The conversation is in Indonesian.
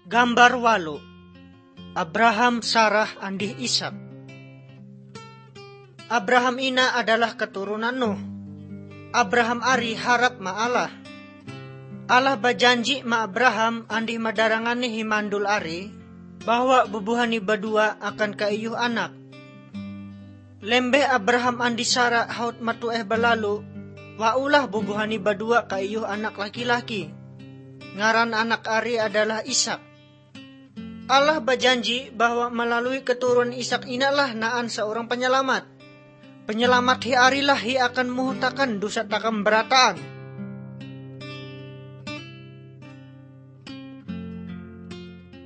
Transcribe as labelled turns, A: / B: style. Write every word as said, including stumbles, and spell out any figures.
A: Gambar walu. Abraham, Sarah, andih Ishak. Abraham ina adalah keturunan Nuh. Abraham ari harap ma Allah. Allah berjanji ma Abraham andih madarangani himandul ari bahwa bubuhani badua akan kaiyuh anak. Lembe Abraham andi Sarah haut matueh balalu, waulah bubuhani badua kaiyuh anak laki-laki. Ngaran anak ari adalah Ishak. Allah berjanji bahwa melalui keturunan Ishak inalah naan seorang penyelamat. Penyelamat hi arilah hi akan muhutakan dosa takam berataan.